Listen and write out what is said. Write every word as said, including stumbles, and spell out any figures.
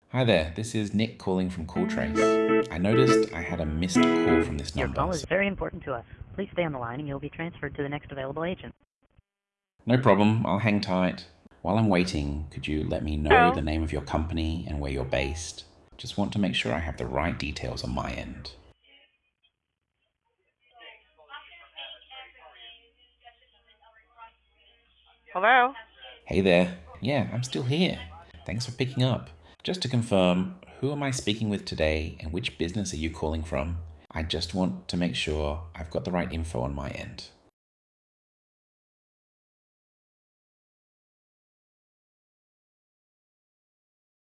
Hi there, this is Nick calling from CallTrace. I noticed I had a missed call from this Your number. call is So very important to us. Please stay on the line and you'll be transferred to the next available agent. no problem, I'll hang tight. While I'm waiting, could you let me know the Hello. name of your company and where you're based? Just want to make sure I have the right details on my end. Hello? Hey there. Yeah, I'm still here. Thanks for picking up. Just to confirm, who am I speaking with today and which business are you calling from? I just want to make sure I've got the right info on my end.